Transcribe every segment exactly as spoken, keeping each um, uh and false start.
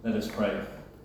Let us pray.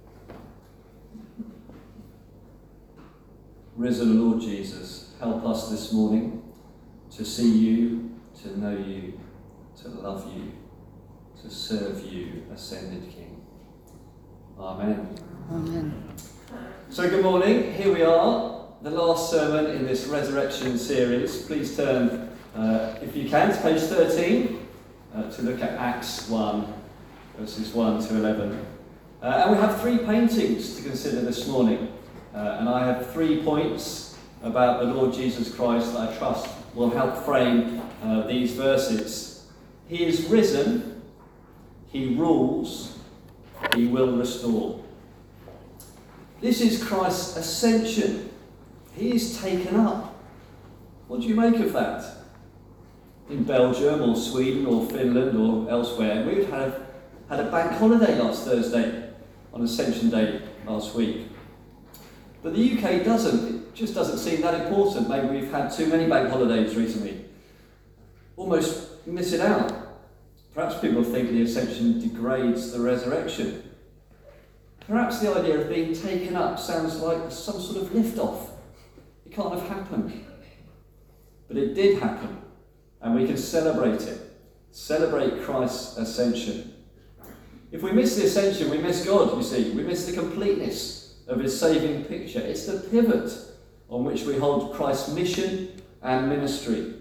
Risen Lord Jesus, help us this morning to see you, to know you, to love you, to serve you, ascended King. Amen. Amen. So good morning, here we are, the last sermon in this resurrection series. Please turn, uh, if you can, to page thirteen uh, to look at Acts one, verses one to eleven. Uh, and we have three paintings to consider this morning. Uh, and I have three points about the Lord Jesus Christ that I trust will help frame uh, these verses. He is risen, he rules, he will restore. This is Christ's ascension. He is taken up. What do you make of that? In Belgium or Sweden or Finland or elsewhere, we've had, had a bank holiday last Thursday on Ascension Day last week. But the U K doesn't. It just doesn't seem that important. Maybe we've had too many bank holidays recently. Almost miss it out. Perhaps people think the ascension degrades the resurrection. Perhaps the idea of being taken up sounds like some sort of lift-off. It can't have happened. But it did happen, and we can celebrate it. Celebrate Christ's ascension. If we miss the ascension, we miss God, you see. We miss the completeness of his saving picture. It's the pivot on which we hold Christ's mission and ministry.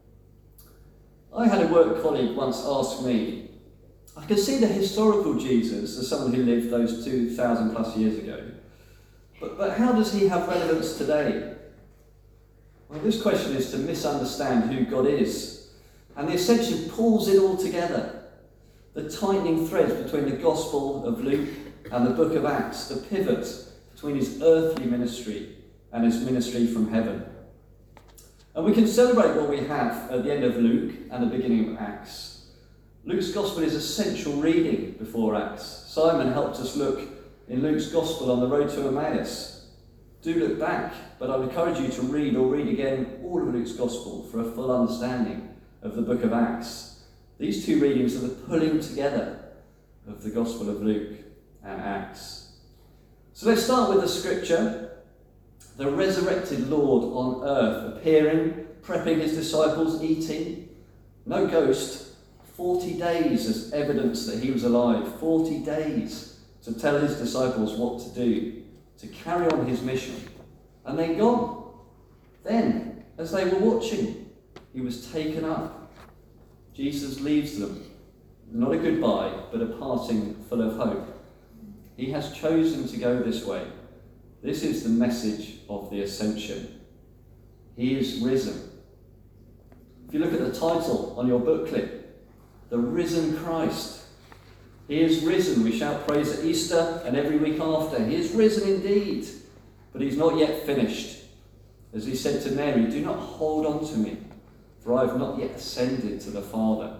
I had a work colleague once ask me, I can see the historical Jesus as someone who lived those two thousand plus years ago, but, but how does he have relevance today? Well, this question is to misunderstand who God is, and the ascension pulls it all together. The tightening threads between the Gospel of Luke and the book of Acts, the pivot between his earthly ministry and his ministry from heaven. And we can celebrate what we have at the end of Luke and the beginning of Acts. Luke's Gospel is a central reading before Acts. Simon helped us look in Luke's Gospel on the road to Emmaus. Do look back, but I would encourage you to read or read again all of Luke's Gospel for a full understanding of the book of Acts. These two readings are the pulling together of the Gospel of Luke and Acts. So let's start with the scripture. The resurrected Lord on earth, appearing, prepping his disciples, eating. No ghost. Forty days as evidence that he was alive. Forty days to tell his disciples what to do, to carry on his mission. And then gone. Then, as they were watching, he was taken up. Jesus leaves them, not a goodbye, but a parting full of hope. He has chosen to go this way. This is the message of the ascension. He is risen. If you look at the title on your booklet, The Risen Christ. He is risen. We shout praise at Easter and every week after. He is risen indeed, but he's not yet finished. As he said to Mary, do not hold on to me, for I have not yet ascended to the Father.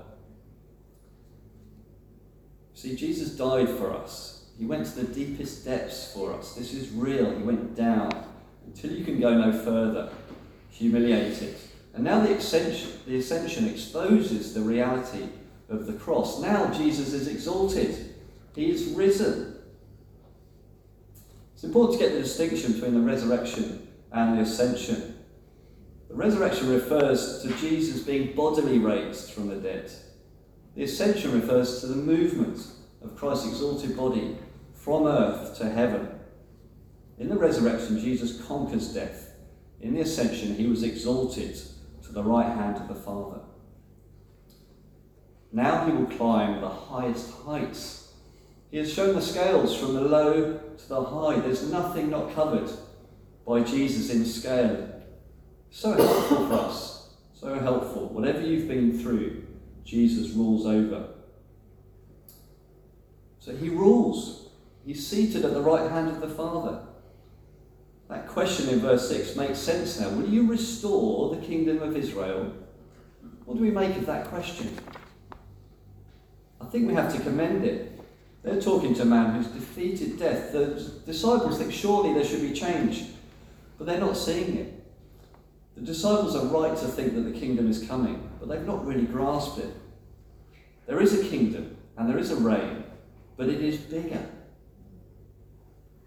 See, Jesus died for us. He went to the deepest depths for us. This is real. He went down until you can go no further, humiliated. And now the ascension, the ascension exposes the reality of the cross. Now Jesus is exalted. He is risen. It's important to get the distinction between the resurrection and the ascension. The resurrection refers to Jesus being bodily raised from the dead. The ascension refers to the movement of Christ's exalted body from earth to heaven. In the resurrection, Jesus conquers death. In the ascension, he was exalted to the right hand of the Father. Now he will climb the highest heights. He has shown the scales from the low to the high. There's nothing not covered by Jesus in scale. So helpful for us, so helpful. Whatever you've been through, Jesus rules over. So he rules. He's seated at the right hand of the Father. That question in verse six makes sense now. Will you restore the kingdom of Israel? What do we make of that question? I think we have to commend it. They're talking to a man who's defeated death. The disciples think surely there should be change, but they're not seeing it. The disciples are right to think that the kingdom is coming, but they've not really grasped it. There is a kingdom and there is a reign, but it is bigger.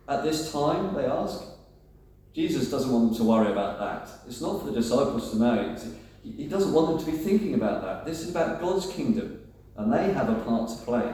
at this time, they ask? Jesus doesn't want them to worry about that. It's not for the disciples to know. He doesn't want them to be thinking about that. This is about God's kingdom, and they have a part to play.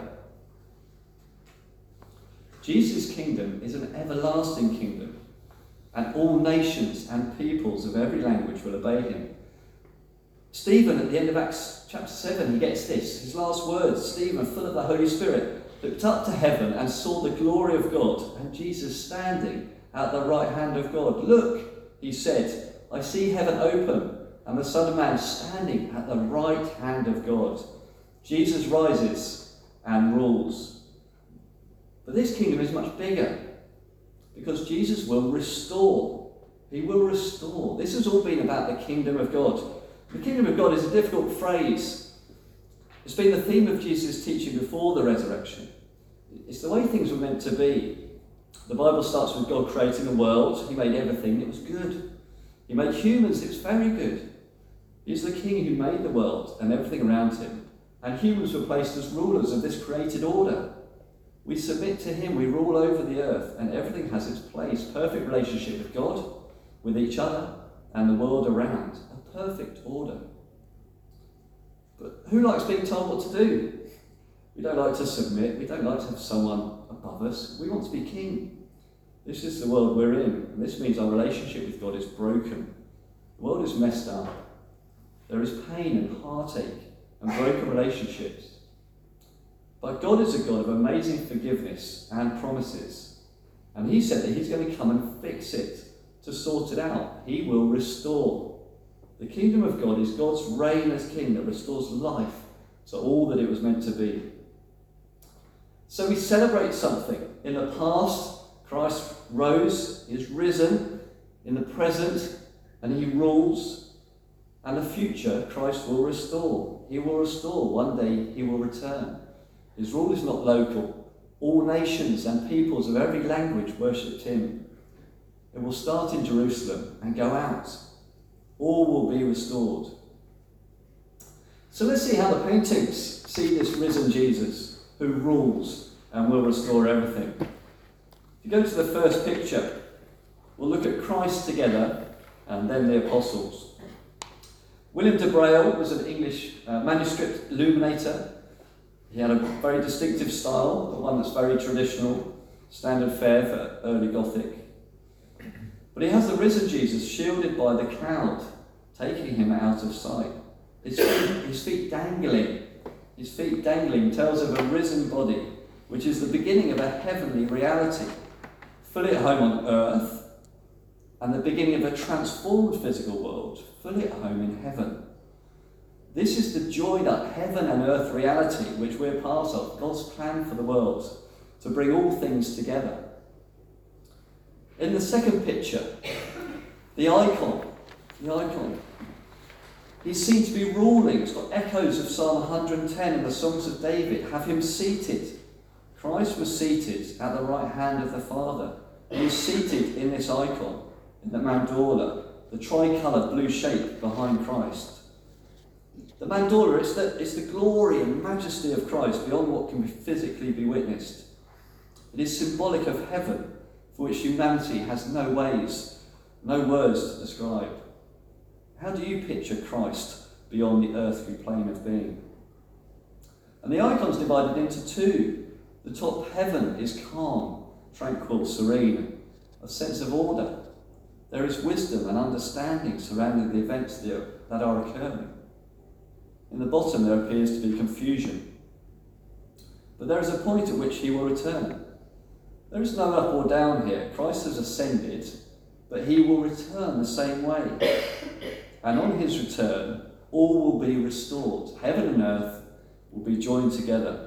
Jesus' kingdom is an everlasting kingdom, and all nations and peoples of every language will obey him. Stephen, at the end of Acts chapter seven, he gets this. His last words, Stephen, full of the Holy Spirit, looked up to heaven and saw the glory of God and Jesus standing at the right hand of God. Look, he said, I see heaven open and the Son of Man standing at the right hand of God. Jesus rises and rules. But this kingdom is much bigger because Jesus will restore. He will restore. This has all been about the kingdom of God. The kingdom of God is a difficult phrase. It's been the theme of Jesus' teaching before the resurrection. It's the way things were meant to be. The Bible starts with God creating the world. He made everything. It was good. He made humans. It was very good. He's the king who made the world and everything around him. And humans were placed as rulers of this created order. We submit to him. We rule over the earth and everything has its place. Perfect relationship with God, with each other and the world around. A perfect order. But who likes being told what to do? We don't like to submit. We don't like to have someone above us. We want to be king. This is the world we're in. And this means our relationship with God is broken. The world is messed up. There is pain and heartache and broken relationships. But God is a God of amazing forgiveness and promises. And he said that he's going to come and fix it, to sort it out. He will restore. The kingdom of God is God's reign as king that restores life to all that it was meant to be. So we celebrate something. In the past, Christ rose, he is risen. In the present, and he rules. And the future, Christ will restore. He will restore. One day he will return. His rule is not local. All nations and peoples of every language worshipped him. It will start in Jerusalem and go out. All will be restored. So let's see how the paintings see this risen Jesus who rules and will restore everything. If you go to the first picture, we'll look at Christ together and then the apostles. William de Braille was an English uh, manuscript illuminator. He had a very distinctive style, the one that's very traditional, standard fare for early Gothic. But he has the risen Jesus shielded by the cloud, taking him out of sight. His feet, his feet dangling, his feet dangling tells of a risen body, which is the beginning of a heavenly reality, fully at home on earth, and the beginning of a transformed physical world, fully at home in heaven. This is the joined up heaven and earth reality which we're part of, God's plan for the world, to bring all things together. In the second picture, the icon, the icon, he's seen to be ruling. It's got echoes of Psalm one hundred ten and the songs of David. Have him seated. Christ was seated at the right hand of the Father. He's seated in this icon, in the mandorla, the tricoloured blue shape behind Christ. The mandorla, it's the, it's the glory and majesty of Christ beyond what can physically be witnessed. It is symbolic of heaven, for which humanity has no ways, no words to describe. How do you picture Christ beyond the earthly plane of being? And the icon's divided into two. The top heaven is calm, tranquil, serene, a sense of order. There is wisdom and understanding surrounding the events that are occurring. In the bottom there appears to be confusion. But there is a point at which he will return. There is no up or down here. Christ has ascended, but he will return the same way. And on his return, all will be restored. Heaven and earth will be joined together.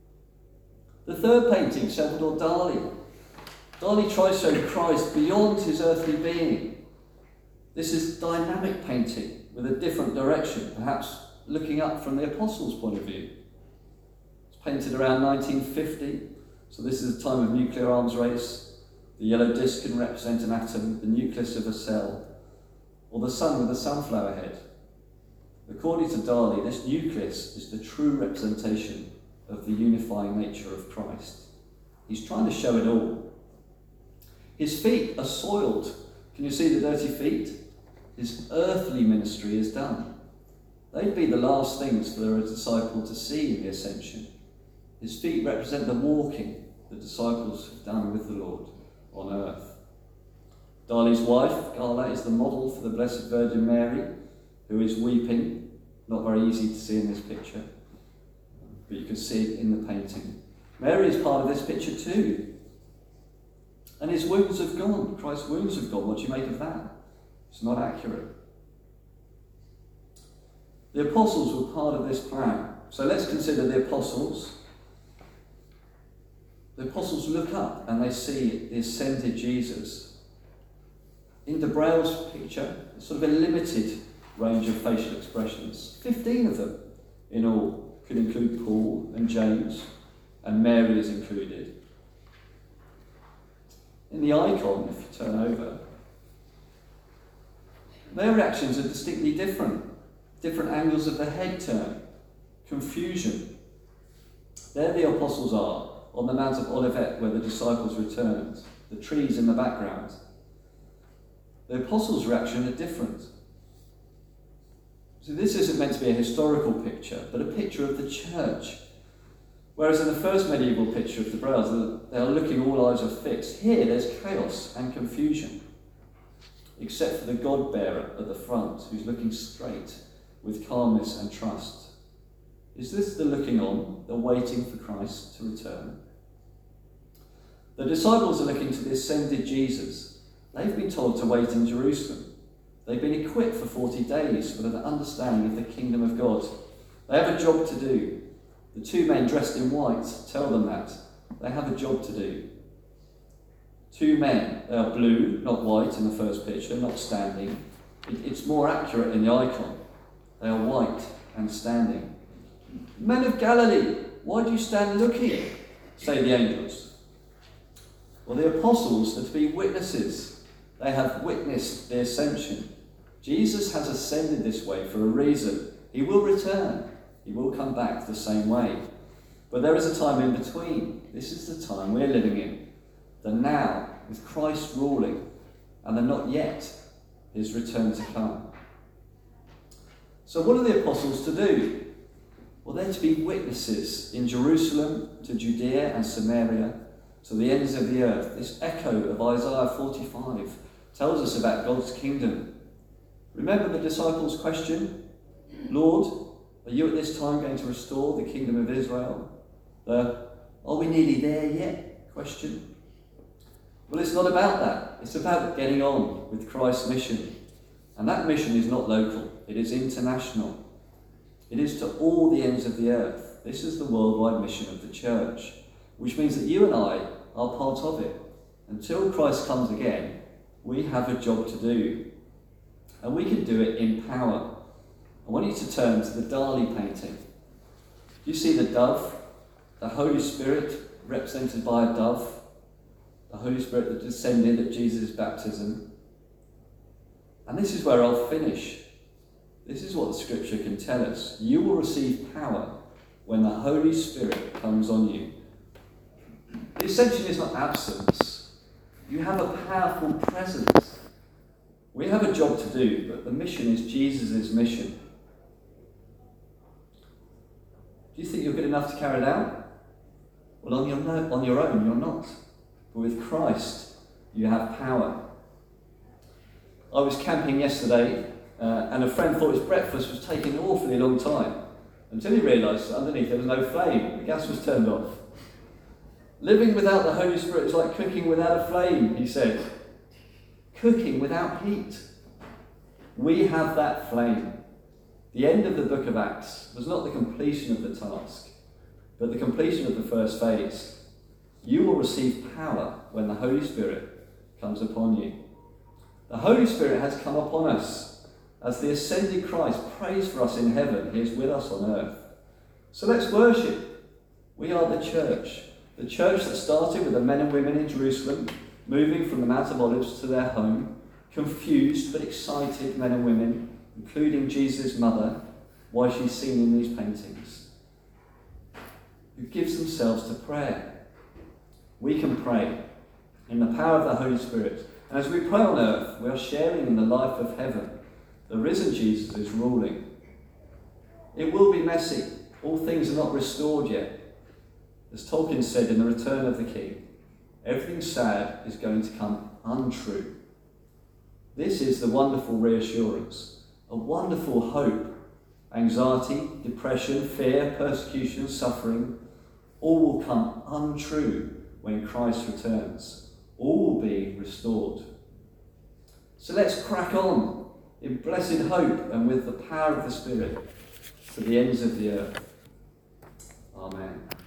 The third painting, Salvador Dali. Dali tries to show Christ beyond his earthly being. This is dynamic painting with a different direction, perhaps looking up from the apostles' point of view. It's painted around nineteen fifty, so this is a time of nuclear arms race. The yellow disc can represent an atom, the nucleus of a cell, or the sun with a sunflower head. According to Dali, this nucleus is the true representation of the unifying nature of Christ. He's trying to show it all. His feet are soiled. Can you see the dirty feet? His earthly ministry is done. They'd be the last things for a disciple to see in the ascension. His feet represent the walking the disciples have done with the Lord on earth. Dali's wife, Gala, is the model for the Blessed Virgin Mary, who is weeping. Not very easy to see in this picture, but you can see it in the painting. Mary is part of this picture too. And his wounds have gone. Christ's wounds have gone. What do you make of that? It's not accurate. The apostles were part of this plan. So let's consider the apostles. The apostles look up and they see the ascended Jesus. In de Braille's picture, it's sort of a limited range of facial expressions. Fifteen of them in all. Could include Paul and James, and Mary is included. In the icon, if you turn over, their reactions are distinctly different. Different angles of the head turn, confusion. There the apostles are, on the Mount of Olivet where the disciples returned, the trees in the background. The apostles' reaction are different. So this isn't meant to be a historical picture, but a picture of the church. Whereas in the first medieval picture of the Brailles, they are looking, all eyes are fixed. Here there's chaos and confusion, except for the God-bearer at the front, who's looking straight with calmness and trust. Is this the looking on, the waiting for Christ to return? The disciples are looking to the ascended Jesus. They've been told to wait in Jerusalem. They've been equipped for forty days with an understanding of the kingdom of God. They have a job to do. The two men dressed in white tell them that. They have a job to do. Two men, they are blue, not white in the first picture, not standing. It, it's more accurate in the icon. They are white and standing. Men of Galilee, why do you stand looking? Say the angels. Well, the apostles are to be witnesses. They have witnessed the ascension. Jesus has ascended this way for a reason. He will return. He will come back the same way. But there is a time in between. This is the time we're living in. The now, with Christ ruling, and the not yet, his return to come. So what are the apostles to do? Well, they're to be witnesses in Jerusalem, to Judea and Samaria, to the ends of the earth. This echo of Isaiah forty-five tells us about God's kingdom. Remember the disciples' question? Lord, are you at this time going to restore the kingdom of Israel? The, are we nearly there yet? Question. Well, it's not about that. It's about getting on with Christ's mission. And that mission is not local. It is international. It is to all the ends of the earth. This is the worldwide mission of the church, which means that you and I are part of it. Until Christ comes again, we have a job to do. And we can do it in power. I want you to turn to the Dali painting. Do you see the dove? The Holy Spirit represented by a dove. The Holy Spirit that descended at Jesus' baptism. And this is where I'll finish. This is what the scripture can tell us. You will receive power when the Holy Spirit comes on you. The ascension is not absence. You have a powerful presence. We have a job to do, but the mission is Jesus' mission. Do you think you're good enough to carry it out? Well, on your, no, on your own, you're not. But with Christ, you have power. I was camping yesterday, uh, and a friend thought his breakfast was taking an awfully long time, until he realised that underneath there was no flame. The gas was turned off. Living without the Holy Spirit is like cooking without a flame, he said. Cooking without heat. We have that flame. The end of the book of Acts was not the completion of the task, but the completion of the first phase. You will receive power when the Holy Spirit comes upon you. The Holy Spirit has come upon us. As the ascended Christ prays for us in heaven, he is with us on earth. So let's worship. We are the church. The church that started with the men and women in Jerusalem, moving from the Mount of Olives to their home, confused but excited men and women, including Jesus' mother, why she's seen in these paintings, who gives themselves to prayer. We can pray. in the power of the Holy Spirit. And as we pray on earth, we are sharing in the life of heaven. The risen Jesus is ruling. It will be messy. All things are not restored yet. As Tolkien said in The Return of the King, everything sad is going to come untrue. This is the wonderful reassurance, a wonderful hope. Anxiety, depression, fear, persecution, suffering, all will come untrue when Christ returns. All will be restored. So let's crack on in blessed hope and with the power of the Spirit to the ends of the earth. Amen.